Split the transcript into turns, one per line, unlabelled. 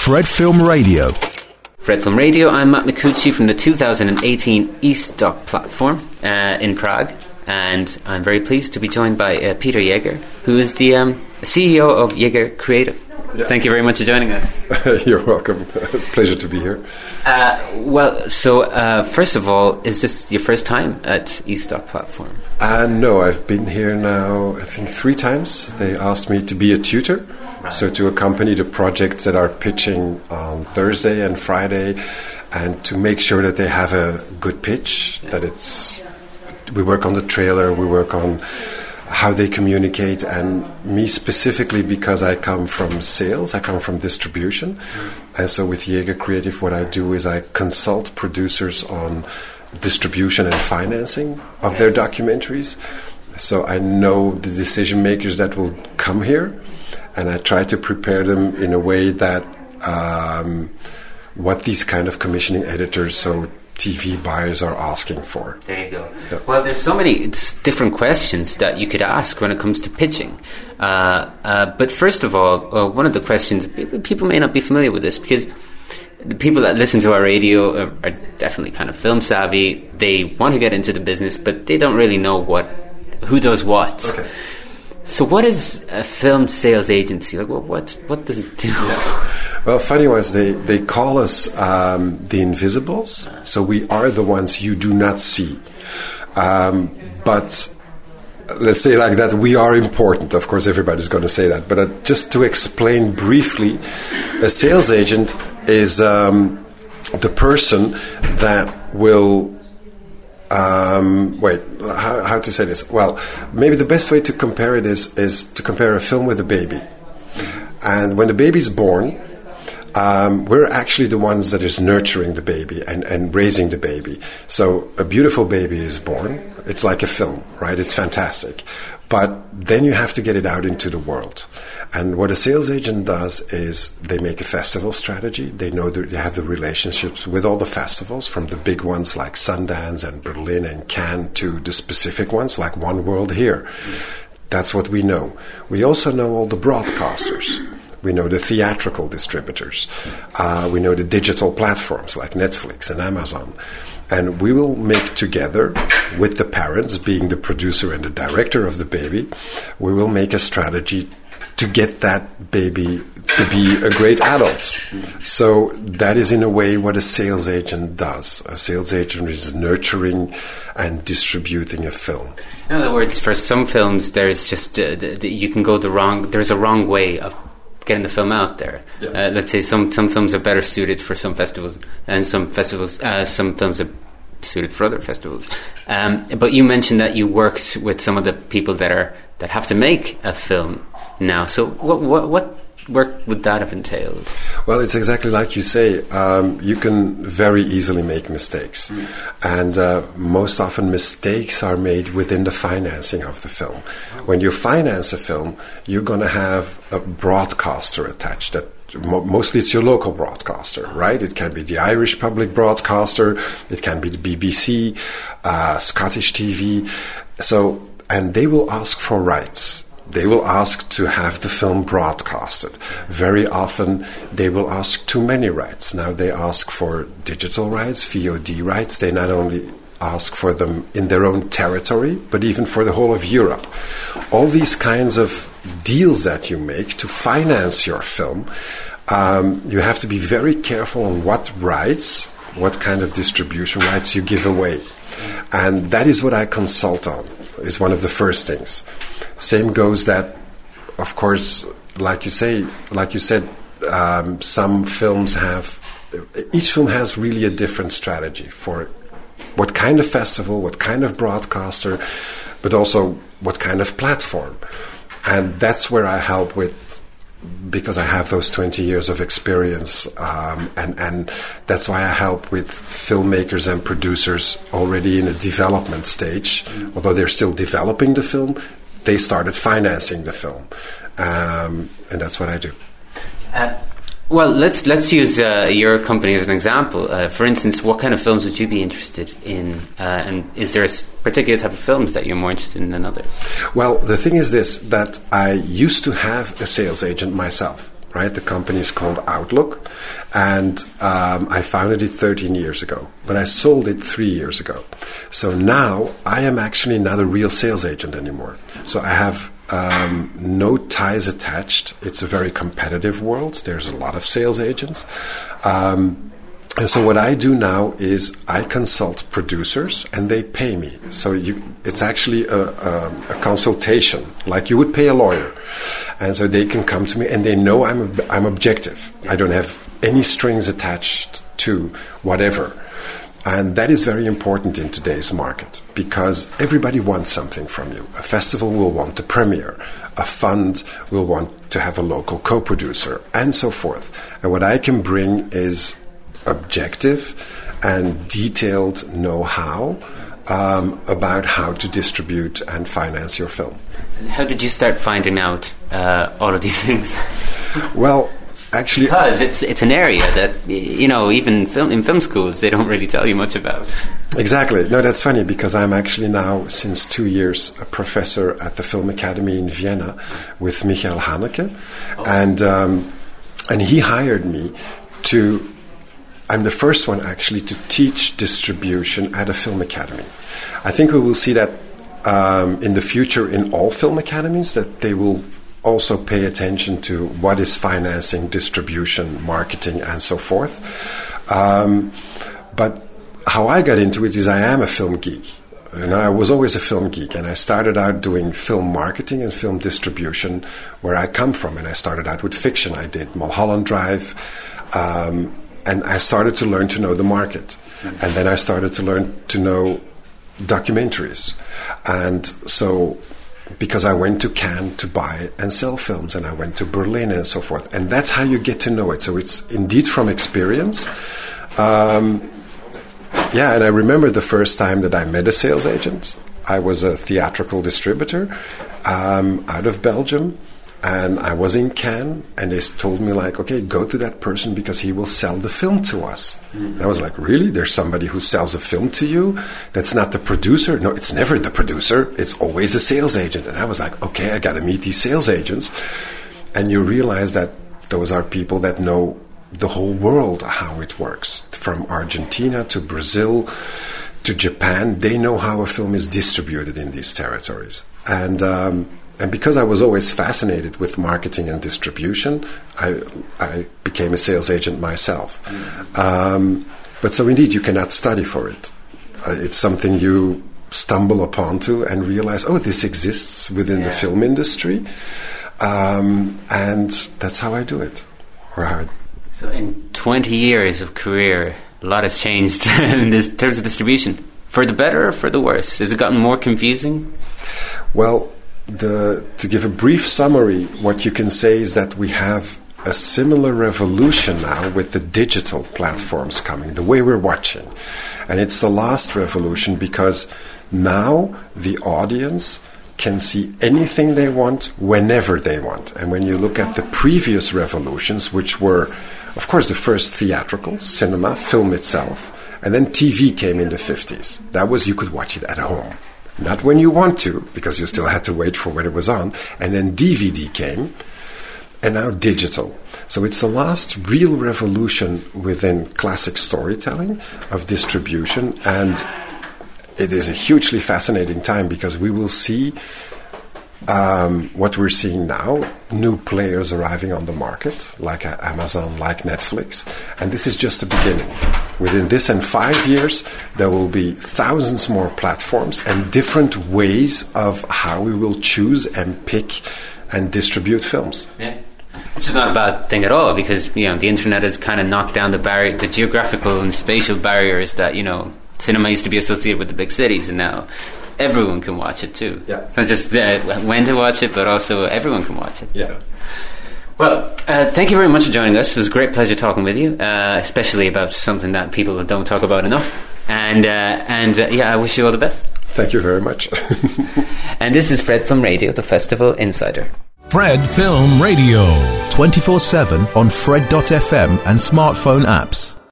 Fred Film Radio.
Fred Film Radio, I'm Matt Micucci from the 2018 Estoc platform in Prague, and I'm very pleased to be joined by Peter Jäger, who is the CEO of Jäger Creative. Yeah. Thank you very much for joining us.
You're welcome. It's a pleasure to be here.
First of all, is this your first time at Estoc platform?
No, I've been here now, I think 3 times. They asked me to be a tutor. So to accompany the projects that are pitching on Thursday and Friday, and to make sure that they have a good pitch, that we work on the trailer, we work on how they communicate, and me specifically because I come from sales, I come from distribution, and so with Jäger Creative what I do is I consult producers on distribution and financing of their documentaries. So I know the decision makers that will come here, and I try to prepare them in a way that what these kind of commissioning editors, so TV buyers, are asking for.
There you go. Yeah. Well, there's so many different questions that you could ask when it comes to pitching. But first of all, one of the questions, people may not be familiar with this, because the people that listen to our radio are definitely kind of film savvy. They want to get into the business, but they don't really know who does what. Okay. So what is a film sales agency? Like, what does it do?
Yeah. Well, funny was they call us the invisibles. So we are the ones you do not see. But let's say like that, we are important. Of course, everybody's going to say that. But just to explain briefly, a sales agent is the person that will... how to say this? Well, maybe the best way to compare it is to compare a film with a baby. And when the baby's born, we're actually the ones that is nurturing the baby and raising the baby. So a beautiful baby is born. It's like a film, right? It's fantastic. But then you have to get it out into the world. And what a sales agent does is they make a festival strategy. They know they have the relationships with all the festivals, from the big ones like Sundance and Berlin and Cannes to the specific ones like One World here. That's what we know. We also know all the broadcasters. We know the theatrical distributors. We know the digital platforms like Netflix and Amazon. And we will make together, with the parents being the producer and the director of the baby, we will make a strategy to get that baby to be a great adult. So that is in a way what a sales agent does. A sales agent is nurturing and distributing a film.
In other words, for some films, there's just you can go there's a wrong way of getting the film out there. Yeah. Let's say some films are better suited for some festivals, and some films are suited for other festivals. But you mentioned that you worked with some of the people that have to make a film now. So what work would that have entailed?
Well, it's exactly like you say. You can very easily make mistakes. And most often mistakes are made within the financing of the film. When you finance a film, you're going to have a broadcaster attached. That mostly it's your local broadcaster, right? It can be the Irish public broadcaster, it can be the BBC, Scottish TV. And they will ask for rights. They will ask to have the film broadcasted. Very often they will ask too many rights. Now they ask for digital rights, VOD rights. They not only ask for them in their own territory, but even for the whole of Europe. All these kinds of deals that you make to finance your film, you have to be very careful on what rights, what kind of distribution rights you give away. And that is what I consult on, is one of the first things. Same goes that, of course, like you said, some films each film has really a different strategy for what kind of festival, what kind of broadcaster, but also what kind of platform. And that's where I help with, because I have those 20 years of experience, and that's why I help with filmmakers and producers already in a development stage. Although they're still developing the film, they started financing the film, and that's what I do.
Well, let's use your company as an example. For instance, what kind of films would you be interested in? And is there a particular type of films that you're more interested in than others?
Well, the thing is this, that I used to have a sales agent myself. right? The company is called Outlook, and I founded it 13 years ago, but I sold it 3 years ago. So now I am actually not a real sales agent anymore. So I have no ties attached. It's a very competitive world. There's a lot of sales agents. And so what I do now is I consult producers, and they pay me. So it's actually a consultation, like you would pay a lawyer. And so they can come to me, and they know I'm objective. I don't have any strings attached to whatever. And that is very important in today's market, because everybody wants something from you. A festival will want a premiere. A fund will want to have a local co-producer, and so forth. And what I can bring is objective and detailed know-how about how to distribute and finance your film.
How did you start finding out all of these things?
Well, actually,
because it's an area that, you know, even in film schools they don't really tell you much about.
Exactly. No, that's funny, because I'm actually now, since 2 years, a professor at the Film Academy in Vienna with Michael Haneke, and he hired me to. I'm the first one actually to teach distribution at a film academy. I think we will see that in the future in all film academies, that they will also pay attention to what is financing, distribution, marketing, and so forth. But how I got into it is I am a film geek. And I was always a film geek, and I started out doing film marketing and film distribution where I come from. And I started out with fiction. I did Mulholland Drive. And I started to learn to know the market. And then I started to learn to know documentaries. And so, because I went to Cannes to buy and sell films, and I went to Berlin and so forth. And that's how you get to know it. So it's indeed from experience. Yeah, and I remember the first time that I met a sales agent. I was a theatrical distributor out of Belgium. And I was in Cannes, and they told me, like, okay, go to that person because he will sell the film to us. And I was like, really? There's somebody who sells a film to you? That's not the producer? No, it's never the producer. It's always a sales agent. And I was like, okay, I got to meet these sales agents. And you realize that those are people that know the whole world, how it works. From Argentina to Brazil to Japan, they know how a film is distributed in these territories. And because I was always fascinated with marketing and distribution, I became a sales agent myself. But so indeed, you cannot study for it. It's something you stumble upon to and realize, oh, this exists within the film industry. And that's how I do it.
So in 20 years of career, a lot has changed in terms of distribution. For the better or for the worse? Has it gotten more confusing?
Well, to give a brief summary, what you can say is that we have a similar revolution now with the digital platforms coming, the way we're watching. And it's the last revolution, because now the audience can see anything they want whenever they want. And when you look at the previous revolutions, which were, of course, the first theatrical, cinema, film itself, and then TV came in the 50s. That was, you could watch it at home. Not when you want to, because you still had to wait for when it was on. And then DVD came, and now digital. So it's the last real revolution within classic storytelling of distribution. And it is a hugely fascinating time, because we will see what we're seeing now, new players arriving on the market, like Amazon, like Netflix. And this is just the beginning. Within this and 5 years, there will be thousands more platforms and different ways of how we will choose and pick and distribute films.
Yeah. Which is not a bad thing at all, because, you know, the internet has kind of knocked down the geographical and spatial barriers that, you know, cinema used to be associated with the big cities, and now everyone can watch it too.
Yeah.
It's not just when to watch it, but also everyone can watch it.
Yeah.
So. Well, thank you very much for joining us. It was a great pleasure talking with you, especially about something that people don't talk about enough. And I wish you all the best.
Thank you very much.
And this is Fred Film Radio, the Festival Insider.
Fred Film Radio. 24/7 on Fred.fm and smartphone apps.